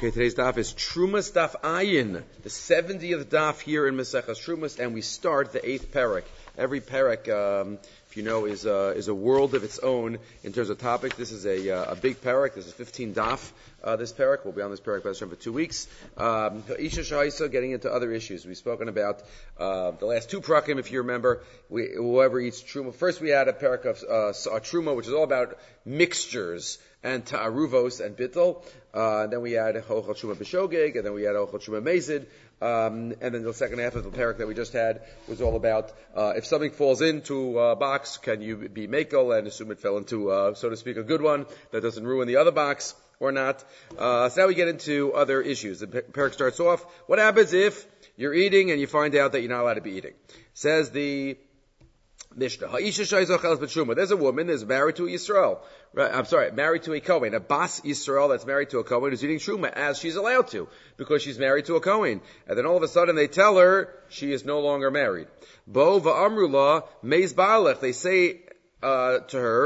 Okay, today's daf is Trumas Daf Ayin, the 70th daf here in Maseches Trumas, and we start the 8th parak. Every parak, if you know, is a world of its own in terms of topic. This is a big parak. This is 15 daf. This parak, we'll be on this parak for 2 weeks. Isha Shaisa, getting into other issues. We've spoken about the last 2 parakim, if you remember. Whoever eats truma. First, we had a parak of truma, which is all about mixtures and ta'aruvos and bittul. Then we had Ochel Truma B'Shogeg, and then we had Ochel Truma Mezid. And then the second half of the parak that we just had was all about if something falls into a box, can you be makel and assume it fell into, so to speak, a good one that doesn't ruin the other box or not. So now we get into other issues. The parak starts off, what happens if you're eating and you find out that you're not allowed to be eating? Says the Mishnah. There's a woman that's married to a Yisrael. Married to a Kohen, a Bas Yisrael that's married to a Kohen who's eating Truma as she's allowed to, because she's married to a Kohen. And then all of a sudden they tell her she is no longer married. Bo va'amrula meiz ba'alech. They say to her,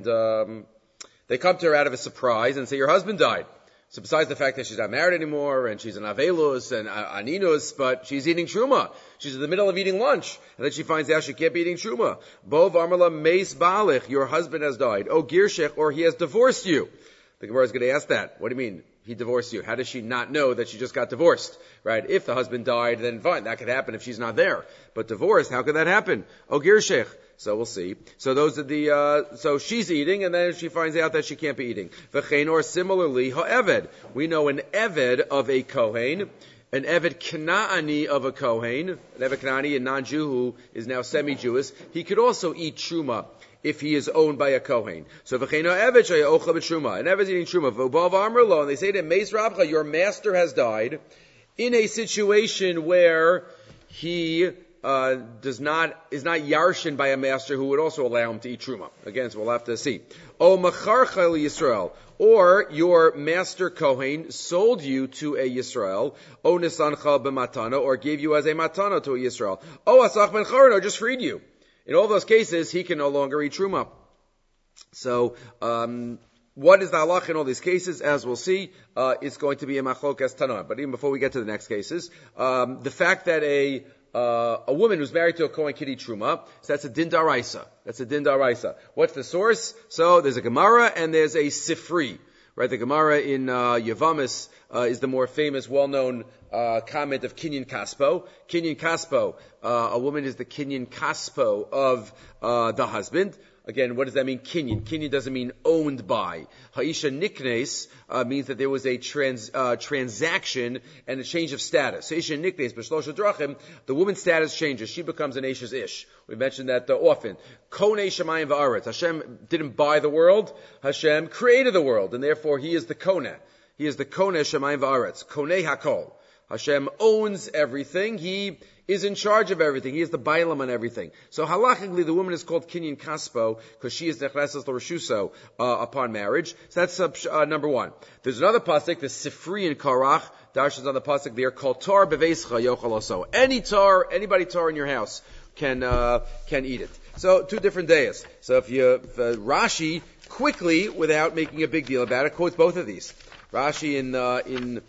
and they come to her out of a surprise and say, your husband died. So besides the fact that she's not married anymore, and she's an avelus and aninus, but she's eating truma. She's in the middle of eating lunch, and then she finds out she can't be eating truma. Bo v'amrla meis balich, your husband has died. Oh girshech, or he has divorced you. The Gemara is going to ask that. What do you mean, he divorced you? How does she not know that she just got divorced? Right? If the husband died, then fine, that could happen if she's not there. But divorced, how could that happen? Oh girshech. So we'll see. So those are so she's eating, and then she finds out that she can't be eating. V'chein, or similarly, ha'eved. We know an eved of a kohen, an eved Kanaani of a kohen, an eved Kanaani, a non-Jew who is now semi-Jewish. He could also eat truma if he is owned by a kohen. So v'chein ha'eved shaya ochel b'truma. An eved is eating truma. V'obav amrlo, and they say to Meis Rabcha, your master has died in a situation where he is not yarshin by a master who would also allow him to eat truma. Again, so we'll have to see. O macharcha Yisrael, or your master Kohen sold you to a Yisrael. O nisancha b'matana, or gave you as a matana to a Yisrael. O asach ben charon, or just freed you. In all those cases, he can no longer eat truma. So, what is the halach in all these cases? As we'll see, it's going to be a machlokas tana. But even before we get to the next cases, the fact that a woman who's married to a Kohen can eat truma, so that's a din daraisa. That's a din daraisa. What's the source? So there's a Gemara and there's a Sifri. Right? The Gemara in Yavamis is the more famous, well-known comment of Kinyan Kaspo. Kinyan Kaspo, a woman is the Kinyan Kaspo of the husband. Again, what does that mean? Kinyan. Kinyan doesn't mean owned by. Ha'isha niknes means that there was a transaction and a change of status. So Isha niknes, b'shlosha drachim, the woman's status changes. She becomes an Isha's ish. We mentioned that often. Konei shamayim va'aretz. Hashem didn't buy the world. Hashem created the world, and therefore He is the Koneh. He is the Koneh shamayim va'aretz. Konei hakol. Hashem owns everything. He is in charge of everything. He is the bailam on everything. So halachically, the woman is called Kinyan Kaspo because she is nechnesas l'reshuso upon marriage. So that's number 1. There's another pasuk, the Sifri in Korach. Darshans on the pasuk there called Tar beveischa yochel oso. Anybody tar in your house can eat it. So 2 different days. So if Rashi quickly, without making a big deal about it, quotes both of these. Rashi in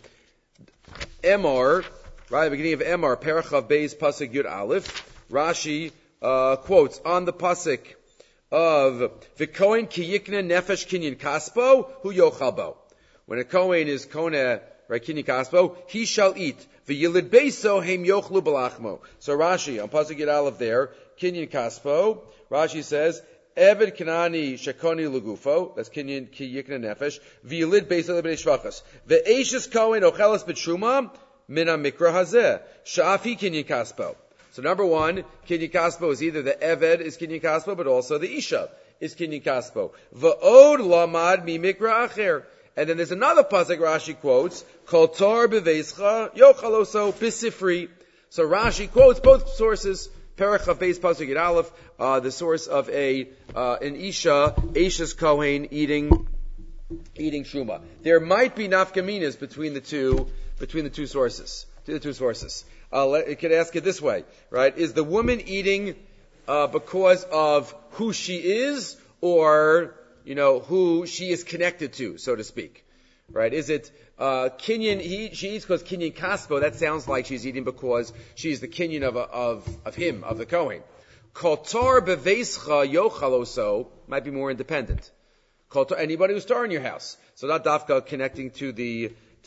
Emor, right at the beginning of Emor, Parachav Beis Pasuk Yud Aleph, Rashi quotes on the pasuk of V'Kohen ki yikna nefesh kinyan kaspo hu yochalbo. When a Kohen is Koneh, right, kinyan kaspo, he shall eat. V'yilid beiso heim yochlu balachmo. So Rashi on pasuk Yud Aleph there, kinyan kaspo, Rashi says, Eved Kanani Shekoni Lugufo, that's Kinyan Ki Yikna Nefesh, V'yilid Beiso Lebnei Shvachas, Ve'eshes Kohen Ochelas B'Truma, Mina Mikra Hazeh, Sha'afi Kinyan Kaspo. So number 1, Kinyan Kaspo is either the Eved is Kinyan Kaspo, but also the Isha is Kinyan Kaspo. V'od Lamad Mi Mikra Acher. And then there's another pasuk Rashi quotes, Kol Tor B'Veischa, Yochaloso B'Sifri. So Rashi quotes both sources, Parachav Beis Pasuk Yud Aleph, the source of an Isha's Kohen eating truma. There might be nafkaminas between the two sources. You could ask it this way, right? Is the woman eating because of who she is, or who she is connected to, so to speak? Right? Is it She eats because kinyan kaspo. That sounds like she's eating because she's the kinyan of him, of the Kohen. Kotor beveischa yochaloso might be more independent. Kotor, anybody who's tar in your house. So not dafka connecting to the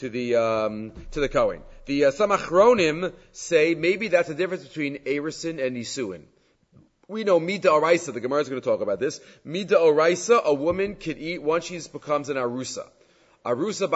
Kohen. The Samachronim say maybe that's the difference between Erisin and Nisuin. We know Mida Oraisa, the Gemara is going to talk about this. Mida Oraisa, a woman can eat once she becomes an Arusa. Arusa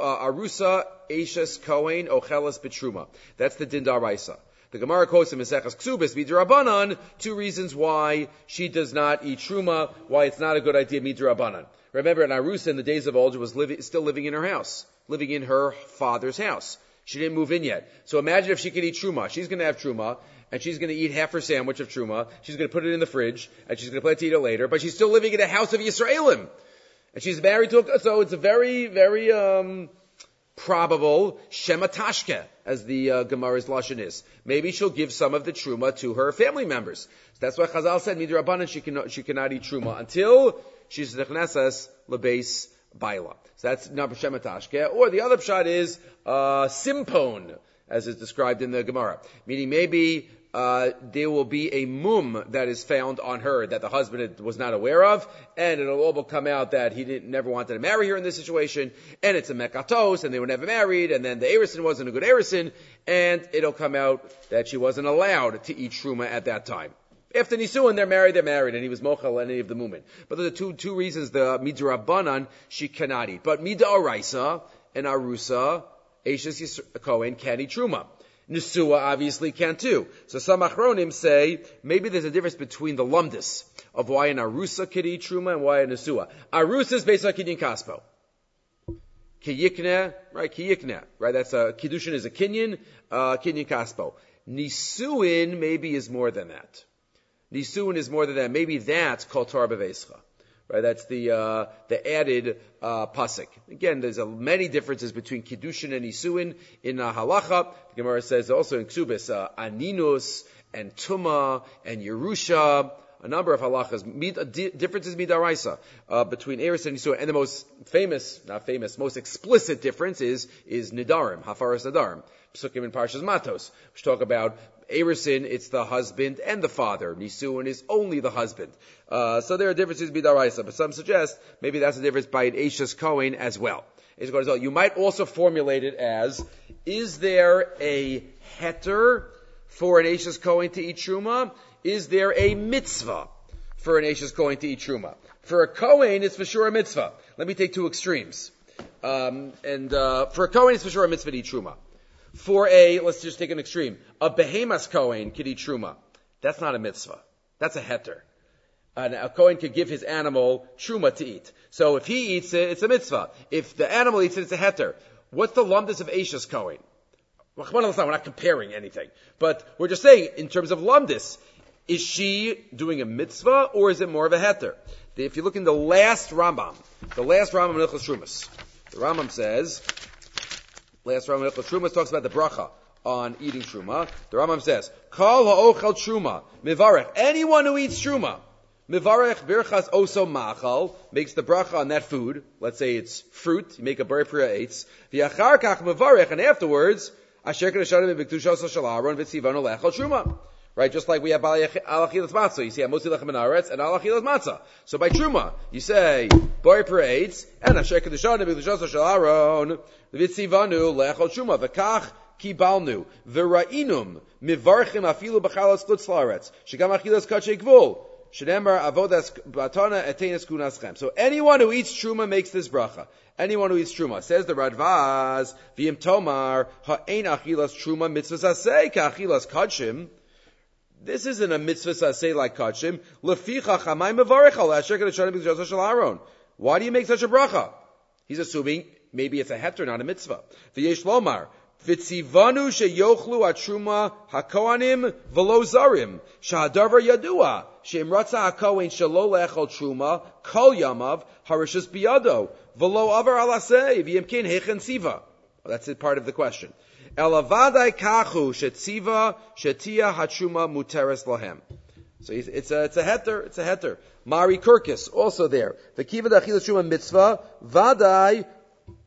Eishes Kohen Ochelas Betruma. That's the Din Daraisa. The Gemara quotes in Maseches Ksubis Midrabanan 2 reasons why she does not eat Truma, why it's not a good idea Midrabanan. Remember, an Arusa in the days of old was still living in her house, living in her father's house. She didn't move in yet. So imagine if she could eat Truma. She's going to have Truma, and she's going to eat half her sandwich of Truma. She's going to put it in the fridge, and she's going to plan to eat it later, but she's still living in a house of Yisraelim. And she's married to so it's a very, very, probable Shema Tashke, as the Gemara's Lashon is. Maybe she'll give some of the Truma to her family members. So that's why Chazal said, Midrabanan, she cannot eat Truma until she's Nechnesas Lebeis Baila. So that's number Shema Tashke. Or the other pshat is, Simpon, as is described in the Gemara. Meaning maybe, there will be a mum that is found on her that the husband was not aware of, and it'll all come out that he never wanted to marry her in this situation, and it's a mekatos, and they were never married, and then the Erison wasn't a good Erison, and it'll come out that she wasn't allowed to eat Truma at that time. After Nisuin, they're married, and he was mochel any of the mumin. But those are two reasons the Midrabanan she cannot eat. But Mida Oraisa and Arusa, Eishes Kohen can eat Truma. Nesua obviously can too. So some achronim say maybe there's a difference between the lumdis of why an arusa could eat truma and why a nesua. Arusa is based on kinyan kaspo. Kiyikne, right? Kiyikne, right? That's a kiddushin is a kinyan kaspo. Nisuin maybe is more than that. Nisuin is more than that. Maybe that's called Torah b'veischa. Right, that's the added pasuk. Again, there's many differences between kiddushin and nisuin in halacha. The Gemara says also in Ksubis, aninus and tuma and yerusha, a number of halachas. Differences midaraisa between eris and nisuin, and the most most explicit difference is nidarim, hafaras nidarim. Psukim in Parshas Matos, which talk about Erisin, it's the husband and the father. Nisuin is only the husband. So there are differences b'daraisa, but some suggest maybe that's a difference by an Eishes Kohen as well. You might also formulate it as, is there a heter for an Eishes Kohen to eat Truma? Is there a mitzvah for an Eishes Kohen to eat Truma? For a Kohen, it's for sure a mitzvah. Let me take two extremes. For a Kohen, it's for sure a mitzvah to eat Truma. Let's just take an extreme. A behemas Kohen could eat Truma. That's not a mitzvah. That's a heter. A Kohen could give his animal Truma to eat. So if he eats it, it's a mitzvah. If the animal eats it, it's a heter. What's the lumdus of Eishes Kohen? We're not comparing anything. But we're just saying, in terms of lumdus, is she doing a mitzvah or is it more of a heter? If you look in the last Rambam in Hilchos Trumas, the Rambam says, last Rambam in Hilchos Trumas talks about the bracha on eating truma. The Rambam says, Kol ha'ochel truma, mivarech, anyone who eats truma, mivarech birchas oso machal, makes the bracha on that food. Let's say it's fruit, you make a bar priya eitz. V'yachar kach mivarech, and afterwards, asher kedushanim v'ktushos shel Aaron v'tzivanu lechel truma. Right, just like we have al achilas matzah. You see, motzi lechem minaretz and al achilas matzah. So by truma, you say bar priya eitz and asher kedushanim v'ktushos shel Aaron v'tzivanu lechel truma. V'kach kibalnu v'ra'inum mivarchim afilu b'chalas chutz la'aretz shegam achilas kachei gvul shedemar avodas batana etenes kunaschem. So anyone who eats truma makes this bracha. Anyone who eats truma, says the Radvaz, v'im tomar ha'ein achilas truma mitzvah saseh ka'achilas kachim. This isn't a mitzvah saseh like kachim. Leficha chamay mevarech al asher kedushanim b'ktushos shel Aaron. Why do you make such a bracha? He's assuming maybe it's a heter, not a mitzvah. V'yesh lomar v'tzivanu sheyochlu atruma hakohanim v'lo zarim shahadavar yadua she'im ratza hakohen shelo le'echol truma kol yamav harishus biyado v'lo avar alasei v'yimkin hechen tziva. That's it, part of the question. Elavadai kachu shetziva shetia hatruma muteres lahem. So it's a heter. Mari Kirkis also there. The kiva dachilas truma mitzvah vadai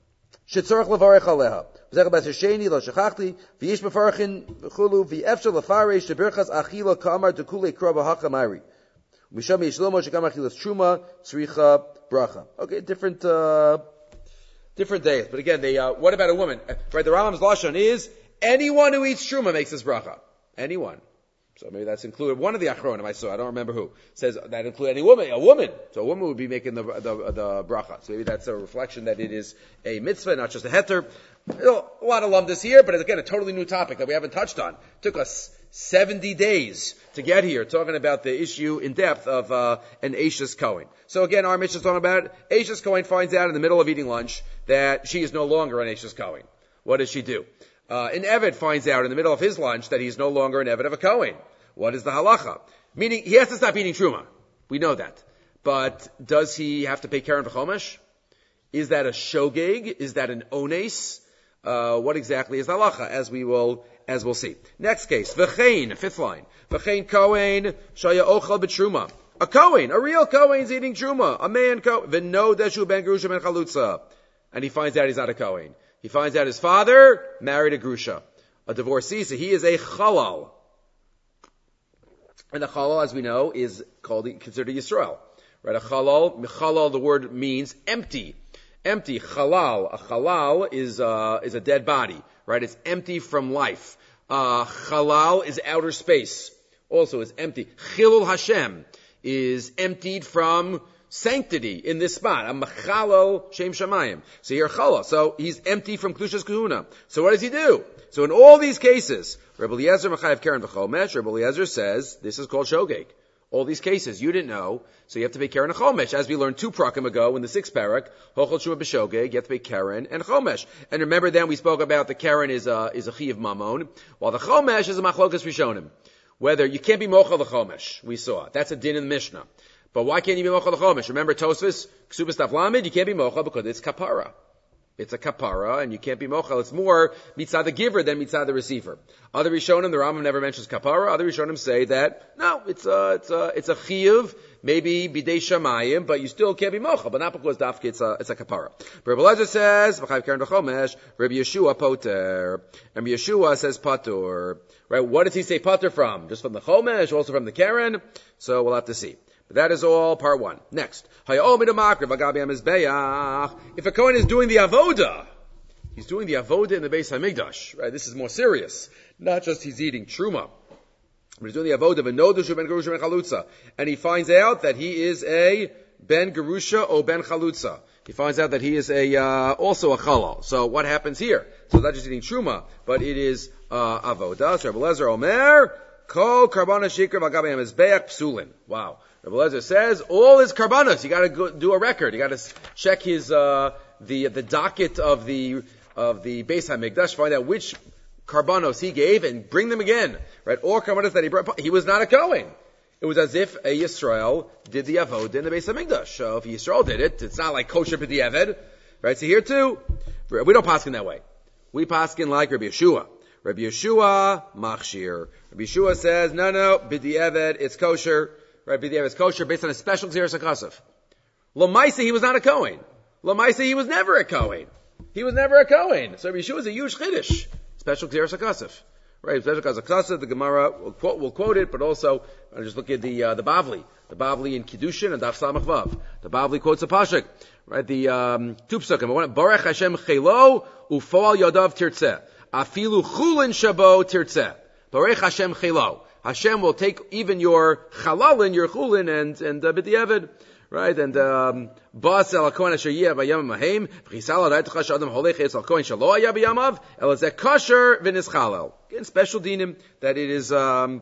shetzorach levarech aleha. V'zech b'aser sheni lo shechachti v'yish mefarchin v'chulu v'efshel lefaresh shebirchas achila k'amar dekule kra b'hacha mayri. Misham yishlomo shekam achilas truma tzricha bracha. Okay, different days. But again, what about a woman? Right, the Rambam's lashon is anyone who eats truma makes this bracha. Anyone. So maybe that's included. One of the achronim I saw, I don't remember who, says that include any woman. A woman. So a woman would be making the bracha. So maybe that's a reflection that it is a mitzvah, not just a heter. A lot of lumdus here, but again, a totally new topic that we haven't touched on. It took us 70 days to get here, talking about the issue in depth of an Eishes Kohen. So again, our Mishnah is talking about Eishes Kohen finds out in the middle of eating lunch that she is no longer an Eishes Kohen. What does she do? An Eved finds out in the middle of his lunch that he's no longer an Eved of a Kohen. What is the halacha? Meaning, he has to stop eating truma. We know that. But does he have to pay Karen v'chomesh? Is that a shogeg? Is that an ones? What exactly is the halacha? As we'll see. Next case. V'chein, fifth line. V'chein Kohen, shaya ochel b'truma. A Kohen, a real Kohen is eating truma. A man Kohen. V'no deshu ben grusha ben chalutza. And he finds out he's not a Kohen. He finds out his father married a grusha, a divorcee, so he is a chalal. And a chalal, as we know, is considered a Yisrael. Right? A chalal, the word means empty. Empty, chalal. A chalal is a dead body. Right? It's empty from life. Chalal is outer space. Also is empty. Chilul Hashem is emptied from sanctity in this spot. A machalal shem shamayim. So here chalal. So he's empty from klushas kahuna. So what does he do? So in all these cases, Rebbe Eliezer Machayev Karen v'chomesh, Rebbe Eliezer says this is called shogeg. All these cases you didn't know, so you have to pay Karen and chomesh. As we learned 2 prakim ago in the 6th parak, hochel shuma b'shogeg, you have to pay Karen and chomesh. And remember then we spoke about the Karen is a chiv mamon, while the chomesh is a machlokas rishonim. Whether you can't be mochel the chomesh, we saw that's a din in the Mishnah. But why can't you be mochel the chomesh? Remember Tosfos, Ksubas Daf Lamed, you can't be mochel because it's kapara. It's a kapara, and you can't be mochel. It's more mitzad the giver than mitzad the receiver. Other Rishonim, the Rambam never mentions kapara. Other Rishonim say that no, it's a chiyuv, maybe bidei shamayim, but you still can't be mochel. But not because dafke, it's a kapara. Rabbi Eliezer says v'chayv karen v'chomesh. Rabbi Yeshua poter, and Rabbi Yeshua says patur. Right? What does he say patur from? Just from the chomesh, also from the karen? So we'll have to see. But that is all part 1. Next. If a Kohen is doing the avoda, he's doing the avoda in the Beis HaMikdash, right? This is more serious. Not just he's eating truma. But he's doing the avoda, ben gerusha ben chalutza. And he finds out that he is a ben gerusha or ben chalutza. He finds out that he is also a chalal. So what happens here? So it's not just eating truma, but it is avoda. So Rebbe Eliezer Omer, kol karbana shikra v'agabe hamizbeach psulin. Wow. Rebbe Eliezer says all his karbanos. You got to go do a record. You got to check his the docket of the Beis HaMikdash, find out which karbanos he gave, and bring them again. Right? All karbanos that he brought. He was not a Kohen. It was as if a Yisrael did the avodah in the Beis HaMikdash. So if Yisrael did it, it's not like kosher b'di'eved. Right? So here too, we don't paskin that way. We paskin like Rabbi Yeshua. Rabbi Yeshua machshir. Rabbi Yeshua says no, b'di'eved, it's kosher. Right, b'di'eved is kosher based on a special Gzeras HaKasav. L'maisa, he was not a Kohen. L'maisa, he was never a Kohen. He was never a Kohen. So Rabbi Yeshua is a huge chiddush. Special Gzeras HaKasav. Right, special Gzeras HaKasav, the Gemara, we'll quote it, but also, I'll just look at the Bavli. The Bavli in Kiddushin and Daf Samach Vav. The Bavli quotes a Pashuk. Right, the, 2 psukim. Baruch Hashem chelo, ufoal yodav tirtzeh. Afilu chulin shabo tirtzeh. Baruch Hashem chelo. Hashem will take even your chalalin, your chulin, and b'di'eved, right? And bas el hakohen asher yeh b'yam mahem v'chisal adaytucha sh'adam holech etz al kohen shelo haya b'yamav el zeh kosher v'nischalel. Again, special dinim that it is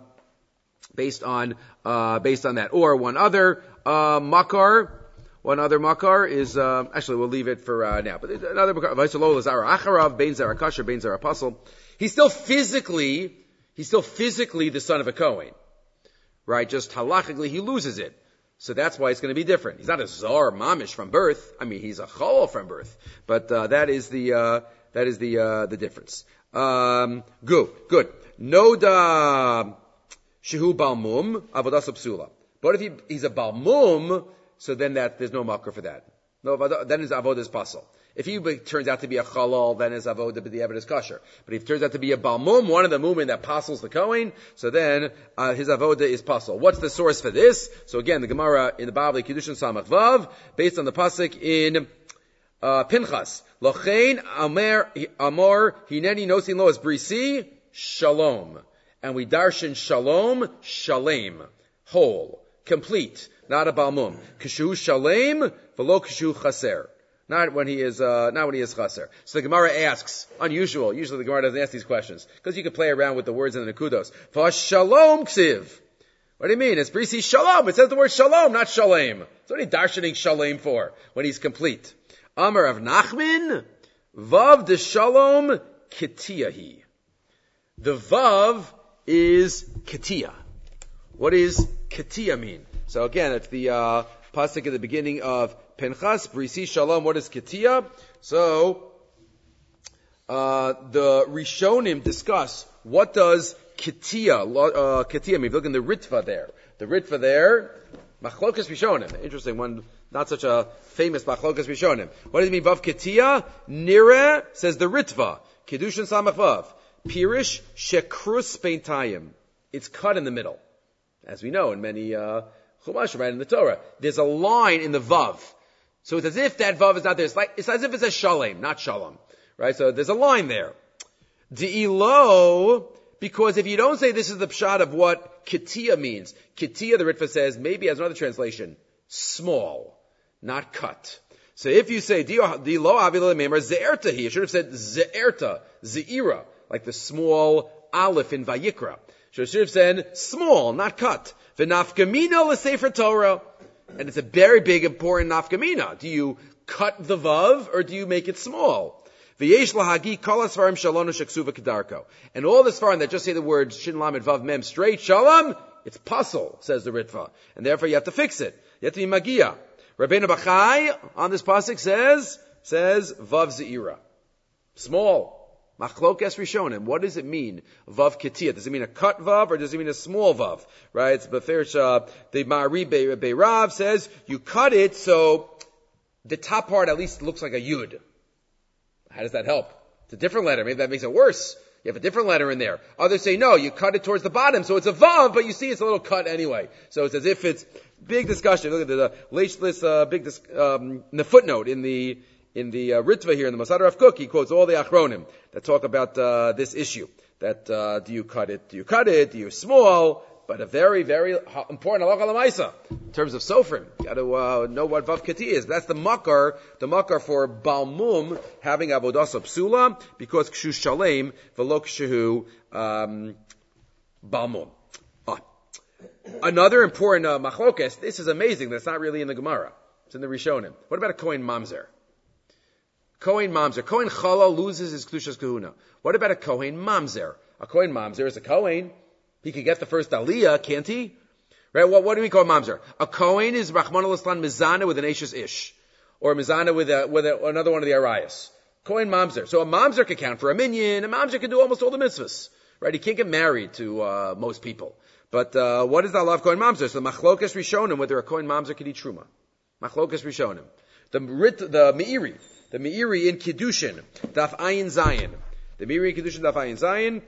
based on that. Or one other makar is actually we'll leave it for now. But another makar v'yisolo l'zara acharav bein zara kosher bein zara apostle. He's still physically the son of a Kohen. Right? Just halachically, he loses it. So that's why it's going to be different. He's not a zar mamish from birth. I mean, he's a chalal from birth. But, that is the difference. Good. Noda shehu balmum avodas psula. But if he's a balmum, so then there's no makar for that. No, then his avodah is pasul. If he turns out to be a chalal, then his avodah b'diavad is kosher. But if he turns out to be a balmum, one of the mumin that pasels the kohen, so then his avodah is pasul. What's the source for this? So again, the Gemara in the Bavli Kiddushin Samach Vav, based on the pasuk in Pinchas. Lochein amor hineni nosin lo as brisi shalom, and we darshan shalom shalem, whole, complete, not a balmum. Kishu shalem v'lo kishu chaser. Not when he is chaser. So the Gemara asks, unusual. Usually the Gemara doesn't ask these questions because you can play around with the words in the nekudos. Shalom ksiv. What do you mean? It's brisi shalom. It says the word shalom, not shalem. So what are you darshaning shalem for when he's complete? Amar of Nachman, vav de shalom kitiyahi. The vav is kitiya. What does kitiya mean? So again, it's the pasuk at the beginning of Pinchas, brisi shalom. What is kitiya? So the Rishonim discuss what does kitiya mean. If you look in the Ritva there. The Ritva there, machlokas Rishonim. Interesting one, not such a famous machlokas Rishonim. What does it mean? Vav kitiya, nire, says the Ritva. Kiddushin samach vav. Pirish shekrus beintayim. It's cut in the middle. As we know in many Chumash, right in the Torah. There's a line in the vav. So it's as if that vav is not there. It's as if it says shalem, not shalom. Right? So there's a line there. De'ilo, because if you don't say this is the pshat of what kitiya means, kitiya, the Ritva says, maybe has another translation, small, not cut. So if you say de'ilo avila memar ze'erta, he should have said ze'erta, ze'ira, like the small aleph in Vayikra. So it should have said small, not cut. V'nafkamina l'sefer Torah. And it's a very big, important nafkamina. Do you cut the vav, or do you make it small? V'yesh lahagi kol asfarim shalonu sheksuva kedarko. And all the svarim that just say the words shin lamed vav mem straight, shalom, it's pasul, says the Ritva. And therefore you have to fix it. You have to be magia. Rabbeinu Bachai, on this pasuk says vav ze'ira. Small. Machlokas Rishonim. What does it mean? Vav ketiyah. Does it mean a cut vav or does it mean a small vav? Right? It's Beferish, the Ma'ari Beirav says you cut it so the top part at least looks like a yud. How does that help? It's a different letter. Maybe that makes it worse. You have a different letter in there. Others say no, you cut it towards the bottom, so it's a vav, but you see it's a little cut anyway. So it's as if it's big discussion. Look at the the footnote in the Ritva here, in the Masada of Cook, he quotes all the Achronim that talk about this issue. That do you cut it? Do you cut it? Do you small? But a very, very important halacha l'maisa in terms of sofrim. You got to know what vav kati is. That's the makar for balmum having avodas psula because kshu shalem v'lo kshu balmum. Another important machlokes. This is amazing. That's not really in the Gemara. It's in the Rishonim. What about a kohen mamzer? Kohen mamzer. Kohen chala loses his kedushas kahuna. What about a kohen mamzer? A kohen mamzer is a kohen. He could get the first aliyah, can't he? Right? What do we call mamzer? A kohen is Rachmana litzlan mizana with an ashes ish, or mizana with another one of the arayas. Kohen mamzer. So a mamzer can count for a minyan. A mamzer can do almost all the mitzvahs. Right? He can't get married to most people. But what is the law of kohen mamzer? So the machlokas rishonim whether a kohen mamzer can eat truma. Machlokas rishonim. The meiri in Kiddushin, Daf Ayin Zayin. The Meiri in Kiddushin, Daf Ayin Zayin,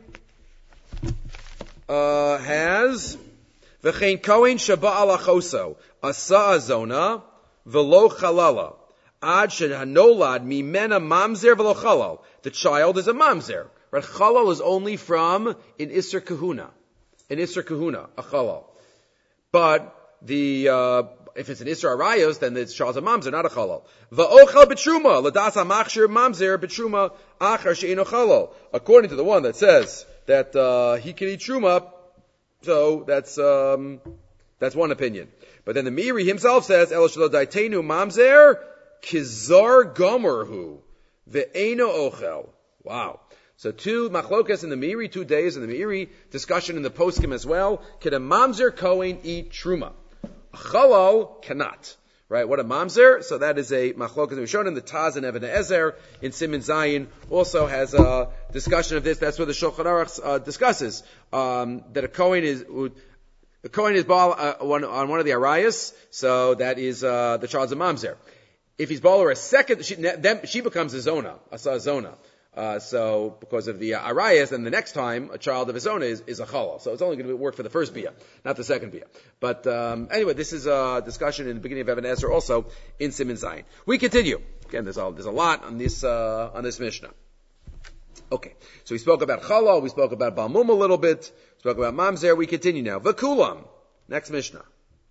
has V'chein Kohen Shaba Ala Choso Asa Azona V'lo Chalala Ad Shehanolad Mimena Mamzer V'lo Chalal. The child is a mamzer. Right? Chalal is only from an Isser Kahuna. A chalal. But if it's an Isra Arayos, then it's Charles a Mamzer, not a Chalal. Va'ochal b'truma, ladas ha'machshir Mamzer b'truma achar she'eno Chalal. According to the one that says that he can eat truma, so that's one opinion. But then the Meiri himself says, El shelo daitenu Mamzer kizar gomerhu ve'eno ochel. Wow. So two machlokas in the Meiri, 2 days in the Meiri, discussion in the poskim as well. Can a Mamzer Kohen eat truma? A Chalal cannot. Right? What a mamzer? So that is a machlokas we've shown in the Taz and Even Ezer in Siman Zayin also has a discussion of this. That's where the Shulchan Aruch discusses that a Kohen is baal on one of the arayas. So that is the child's a mamzer. If he's baller a second, then she becomes a zona, a zona. So because of the arayas, then the next time a child of his own is a chalal. So it's only going to work for the first bia, not the second bia. But anyway, this is a discussion in the beginning of Even Ezer, also in Siman Zayin. We continue. Again, there's a lot on this Mishnah. Okay, so we spoke about chalal, we spoke about balmum a little bit, we spoke about mamzer. We continue now. V'kulam, next Mishnah.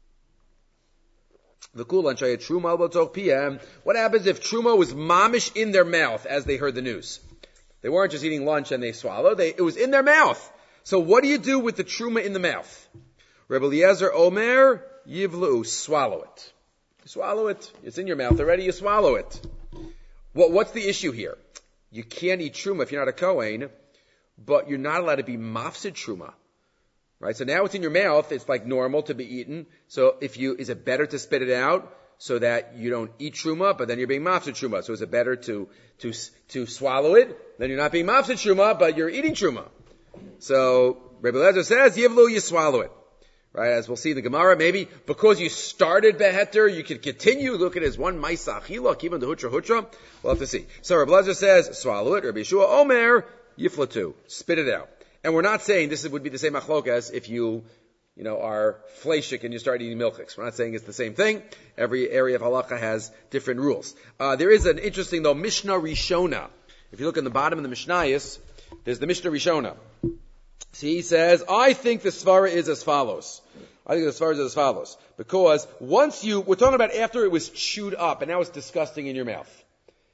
V'kulam shayat truma al b'toch PM. What happens if truma was mamish in their mouth as they heard the news? They weren't just eating lunch and they swallowed. It was in their mouth. So what do you do with the truma in the mouth? Rebbe Eliezer Omer yivlu, swallow it. You swallow it. It's in your mouth already. You swallow it. What's the issue here? You can't eat truma if you're not a Kohen, but you're not allowed to be mafsid truma. Right? So now it's in your mouth. It's like normal to be eaten. So is it better to spit it out so that you don't eat truma, but then you're being mafsid truma? So is it better to swallow it? Then you're not being mafsid truma, but you're eating truma. So Rebbe Eliezer says, Yivlu, you swallow it. Right? As we'll see in the Gemara, maybe because you started beheter, you could continue. Look at it as one maisa achila, even the hutra. We'll have to see. So Rebbe Eliezer says, swallow it. Rabbi Yeshua Omer, yiflatu, spit it out. And we're not saying this would be the same machlok as if you are fleshik and you start eating milchiks. We're not saying it's the same thing. Every area of halacha has different rules. There is an interesting though Mishnah Rishona. If you look in the bottom of the Mishnayos, there's the Mishnah Rishona. So he says, I think the svara is as follows. Because we're talking about after it was chewed up and now it's disgusting in your mouth.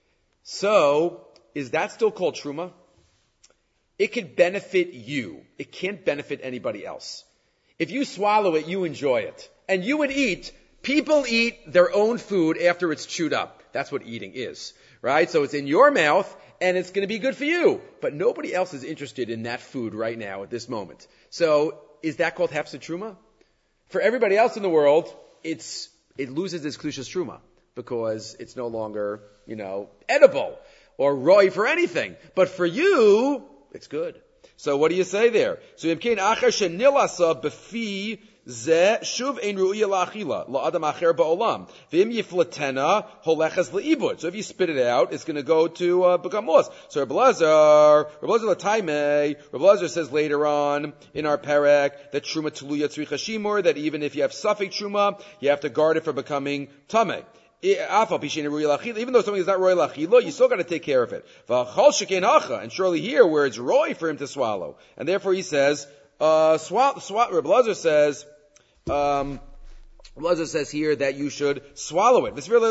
So, is that still called truma? It could benefit you. It can't benefit anybody else. If you swallow it, you enjoy it. And you would eat. People eat their own food after it's chewed up. That's what eating is. Right? So it's in your mouth, and it's going to be good for you. But nobody else is interested in that food right now at this moment. So, is that called hefsed truma? For everybody else in the world, it loses its kedushas truma. Because it's no longer, edible. Or roy for anything. But for you, it's good. So what do you say there? So imkein acher shenilasa befi ze shuv ein ru'ya la'achila la'adam acher ba'olam v'im yiflatena holechas le'ibud. So if you spit it out, it's going to go to become lost. So Rebbe Eliezer says later on in our perek that truma tuluya tzricha shimur, that even if you have suffix truma, you have to guard it from becoming tameh. Even though something is not roy lachila, you still got to take care of it. And surely here, where it's roy for him to swallow, and therefore he says, Rebbe Eliezer says here that you should swallow it. So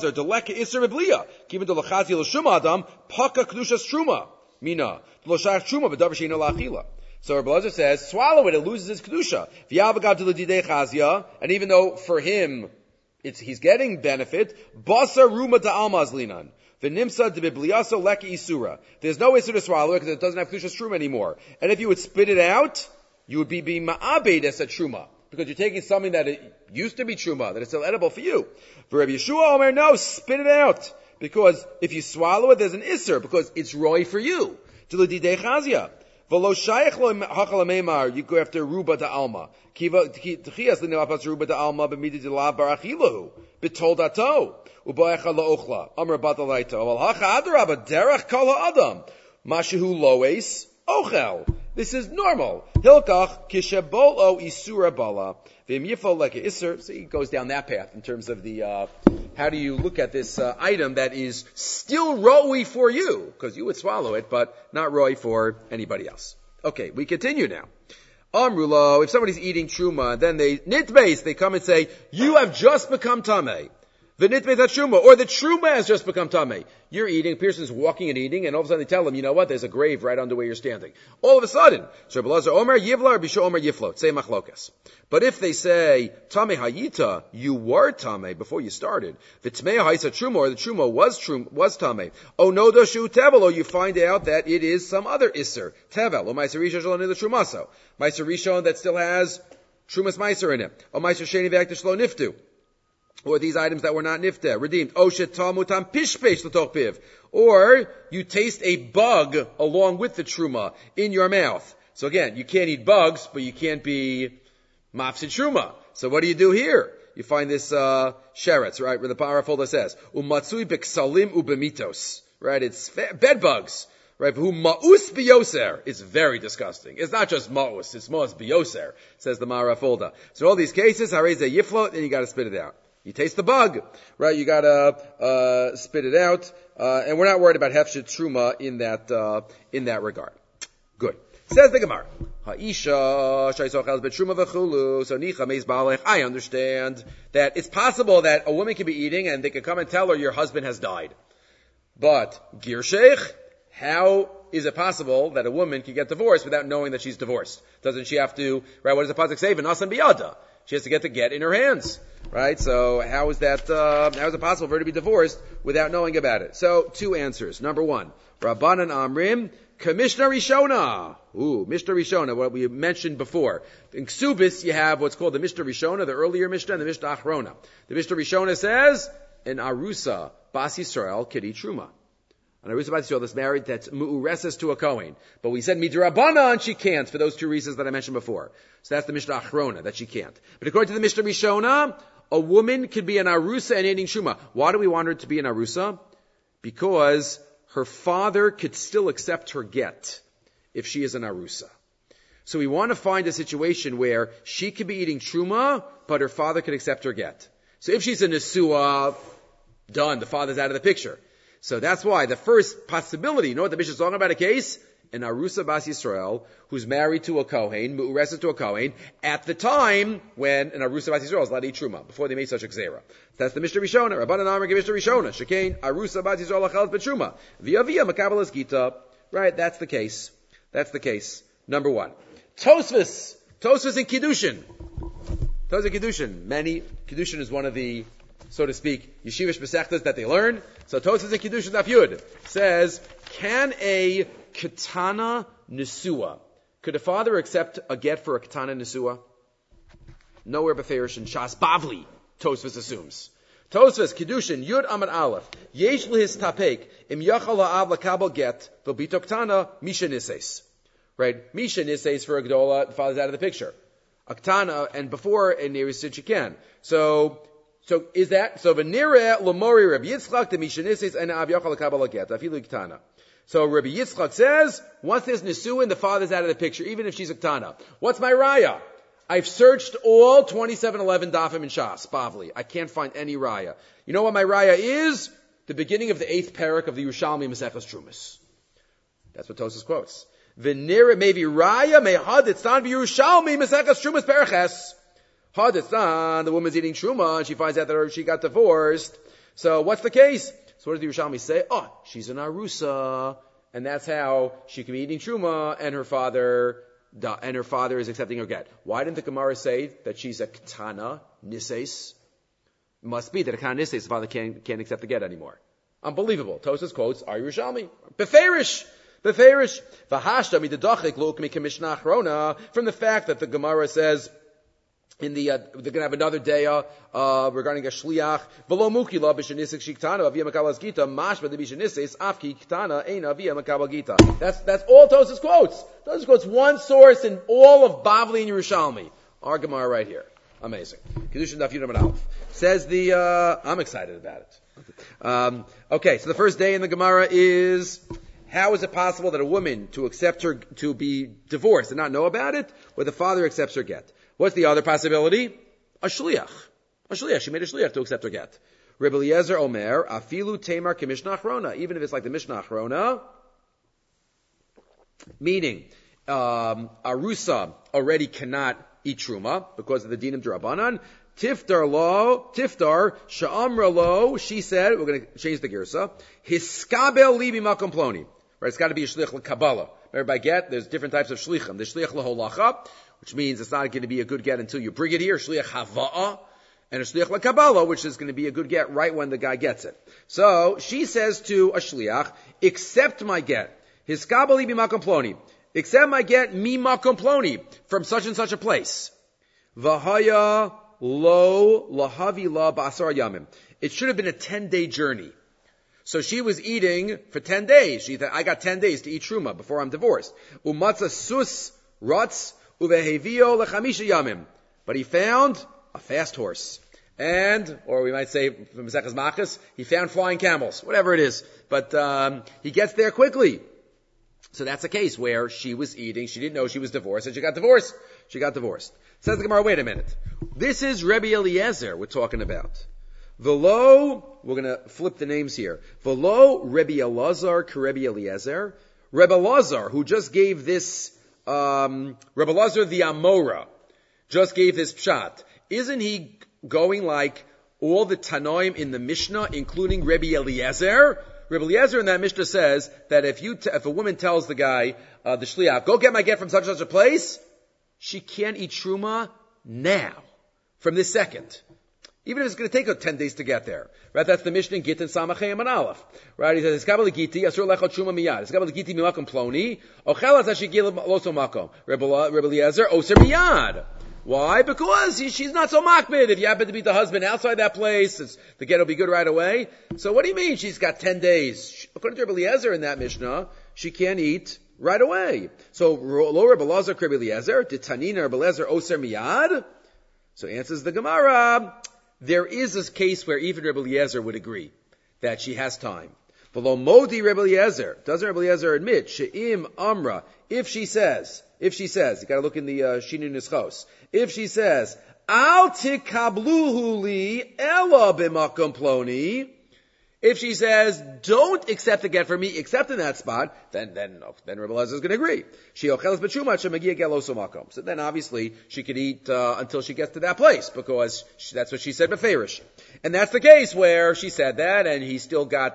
Rebbe Eliezer says, swallow it, it loses its kedusha. And even though for him, he's getting benefit. Basa ruma ta'alma azlinan. V'nimsa debibliaso leki isura. There's no isur to swallow it because it doesn't have kedushas truma anymore. And if you would spit it out, you would be being ma'abed as a truma. Because you're taking something that it used to be truma, that is still edible for you. For Rabbi Yeshua Omer, no, spit it out. Because if you swallow it, there's an isur, because it's roy for you. Dilididei chazia. V'lo shayach lo hachal meimar, you go after ruba ta'alma. Tchias l'nevapas ruba ta'alma b'midi dilav barachilahu. B'toldato. U'ba'echa la'ochla. Amr batalaita. Oval hacha adarabba derech kol ha'adam. Mashehu loes ochel. This is normal. Hilkach kishebolo isura bala. V'im yifol leke iser. So he goes down that path in terms of the, how do you look at this item that is still roi for you? Because you would swallow it, but not roi for anybody else. Okay, we continue now. Amrulo, if somebody's eating truma, then they come and say, you have just become tameh. The nitbeit truma, or the truma has just become tameh. You're eating, a person's walking and eating, and all of a sudden they tell him, you know what, there's a grave right under where you're standing. All of a sudden, so Rebbe Eliezer Omer Yivla or Bisho Omer Yiflot, say machlokas. But if they say, tameh hayita, you were tameh before you started, v'tmei hayisa truma, or the truma was tameh, o noda shu tevel, or you find out that it is some other isser, tevel, or meiser rishon shelo nida trumaso, meiser rishon that still has trumas meiser in it, or meiser sheni v'akta shelo niftu, or these items that were not nifteh, redeemed. Or you taste a bug along with the truma in your mouth. So again, you can't eat bugs, but you can't be mafsid truma. So what do you do here? you find this sheretz, right, where the Parafolda says, umatzui b'ksalim ubemitos, right, it's bed bugs, right, who ma'us biyoser, it's very disgusting. It's not just ma'us, it's ma'us biyoser, says the Parafolda. So all these cases, hareze yiflot, and you gotta spit it out. You taste the bug, right, you gotta spit it out, and we're not worried about hefshet truma in that regard. Good. Says the Gemara, Ha'isha shaisochels betruma v'chulu. So nicha meis baalech. I understand that it's possible that a woman can be eating and they can come and tell her your husband has died. But girshech, how is it possible that a woman can get divorced without knowing that she's divorced? Doesn't she have to? Right? What does the pasuk say? V'nasan biyada. She has to get the get in her hands, right? So how is that? How is it possible for her to be divorced without knowing about it? So two answers. Number one, Rabbanan Amrim. Mishnah Rishona. Mishnah Rishona, what we mentioned before. In Ksubis, you have what's called the Mishnah Rishona, the earlier Mishnah, and the Mishnah Achrona. The Mishnah Rishona says, an Arusa, Bas Yisrael, could eat Truma. An Arusa Bas Yisrael that's married, that's Mu'ureses to a Kohen. But we said Midrabanan, she can't, for those two reasons that I mentioned before. So that's the Mishnah Achrona, that she can't. But according to the Mishnah Rishona, a woman could be an Arusa and eating Truma. Why do we want her to be an Arusa? Because her father could still accept her get if she is an arusa. So we want to find a situation where she could be eating truma, but her father could accept her get. So if she's a nesua, done, the father's out of the picture. So that's why the first possibility, you know what the Mishnah is talking about a case? An arusa bas Yisrael, who's married to a kohen, mu'ureses to a kohen, at the time when an arusa bas Yisrael is allowed to eat truma, before they made such a gzera. That's the Mishnah Rishona. Rabbanan Amar Mishnah Rishona. Shekain arusa bas Yisrael achal b'truma. V'yavia makabelas gita. Right, that's the case. That's the case. Number one. Tosfos in Kiddushin. Tosfos in Kiddushin. Kiddushin is one of the, so to speak, yeshivish mesechtas that they learn. So Tosfos in Kiddushin Daf Yud says, can a Ketana Nesua. Could a father accept a get for a Ketana Nesua? Nowhere beferish in Shas Bavli, Tosfos assumes. Tosfos, Kiddushin, Yud Amad Aleph, Yesh lehis tapek, im yachal ha'av lakabel get, v'bito Ketana, Misha Nises. Right? Misha Nises for a Gdola, the father's out of the picture. A Ketana, and before, and there is since you can. So is that, so v'nireh l'mori Rabbi Yitzchak, the Misha Nises, and av yachal lakabel get, afilu Ketana. So Rabbi Yitzchak says, once there's Nisuin, the father's out of the picture, even if she's a Ketana. What's my raya? I've searched all 2711 Dafim in Shas, Bavli. I can't find any raya. You know what my raya is? The beginning of the 8th parak of the Yerushalmi Maseches Trumas. That's what Tosas quotes. V'nira maybe raya mehaditzan v'Yerushalmi Maseches Trumas Periches. Haditzan, the woman's eating Truma, and she finds out that she got divorced. So what's the case? So what does the Yerushalmi say? Oh, she's an arusa, and that's how she can be eating truma, and her father is accepting her get. Why didn't the Gemara say that she's a ketana nises? It must be that a ketana nises, the father can't accept the get anymore. Unbelievable. Tosas quotes are Yerushalmi. Beferish. V'hashta midadachik lo k'mishnah achrona, from the fact that the Gemara says in the, they're going to have another day, regarding a shliach. V'lo mukila b'shenisik shiktana avia makabel gita mashma de b'shenisis afki ktana ein avia makabel gita. That's all Tosas quotes. Tosas quotes one source in all of Bavli and Yerushalmi. Our Gemara right here. Amazing. Kiddushin Daf Yud Amud Aleph. Says I'm excited about it. Okay, so the first day in the Gemara is, how is it possible that a woman to accept her, to be divorced and not know about it, where the father accepts her get? What's the other possibility? A shliach. She made a shliach to accept her get. Rebbe Eliezer Omer, afilu temar k'mishnah achrona. Even if it's like the Mishnah Achrona, meaning, arusa already cannot eat truma because of the dinim d'Rabbanan. Tiftar, sha'amra lo, she said, we're going to change the girsa, hiskabel li b'makom ploni. Right, it's got to be a shliach l'kabbalah. Remember, by get, there's different types of shlichim. There's shliach l'holacha, which means it's not going to be a good get until you bring it here, shliach hava'a, and a shliach l'kabbalah, which is going to be a good get right when the guy gets it. So, she says to a shliach, accept my get, hiskabel li b'makom ploni. Accept my get, mi makom ploni, from such and such a place. V'haya lo lahavi la ba'asar yamim. It should have been a 10-day journey. So she was eating for 10 days. She thought, I got 10 days to eat truma before I'm divorced. Umatza sus ratz uvehevio lechamisha yamim. But he found a fast horse. or we might say from Maseches Machas, he found flying camels, whatever it is. But he gets there quickly. So that's a case where she was eating, she didn't know she was divorced, and she got divorced. She got divorced. Says the Gemara, wait a minute. This is Rebbe Eliezer we're talking about. Velo, we're going to flip the names here. Velo Rebbe Elazar Rebbe Eliezer. Rebbe Elazar, who just gave this, Rebbe Elazar the Amora, just gave this pshat. Isn't he going like all the Tanoim in the Mishnah, including Rebbe Eliezer? Rebbe Eliezer in that Mishnah says that if a woman tells the guy, the shliach, go get my get from such and such a place, she can't eat truma now, from this second. Even if it's going to take her 10 days to get there. Right? That's the Mishnah in Gittin Samachay and Aleph. Right? He says, Eskabal Giti, Asur Lechot Truma Miyad. Eskabal Giti Mimakom Ploni, Ochelas Ashigil Loso Makom. Rebbe Eliezer, Oser Miyad. Why? Because she's not so makbid. If you happen to be the husband outside that place, the get will be good right away. So what do you mean she's got 10 days? According to Rebbe Eliezer in that Mishnah, she can't eat right away. So, Lo Rebbe Elazar Rebbe Eliezer, Titanina Rebbe Eliezer Oser Miyad. So answers the Gemara, there is a case where even Rebbe Eliezer would agree that she has time. Below Modi Rebbe Eliezer, doesn't Rebbe Eliezer admit, She'im Amra, if she says, you gotta look in the Shinu Nischos, if she says, Al tikabluhu li ela b'makom ploni, if she says, don't accept the get from me, except in that spot, then Rebbe Eliezer is going to agree. She ochelas b'tshuma shemagia geloso makom. So then obviously she could eat until she gets to that place, because that's what she said beferish. And that's the case where she said that, and he still got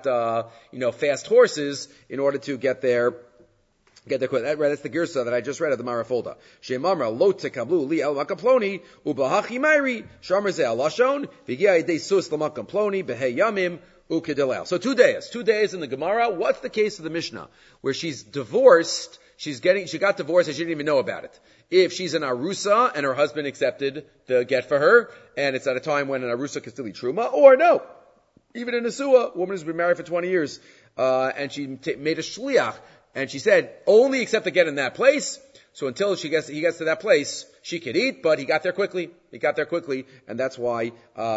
fast horses in order to get there. That's the girsa that I just read of the Marafolda. Shemamra lo tekablu li el makaploni ubahachi mairi shamar ze alashon v'gia idei sus l'makaploni behei yamim ukedilel. So 2 days in the Gemara. What's the case of the Mishnah where she's divorced? She got divorced and she didn't even know about it. If she's an arusa and her husband accepted the get for her, and it's at a time when an arusa can still eat truma, or no, even in a Nesua, a woman who's been married for 20 years, and she made a shliach. And she said, only accept the get in that place. So until he gets to that place, she could eat, but he got there quickly. And that's why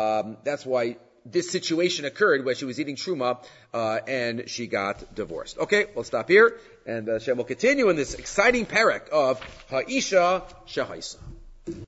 this situation occurred where she was eating truma, and she got divorced. Okay, we'll stop here. And Hashem will continue in this exciting parak of Ha'isha Shahaisa.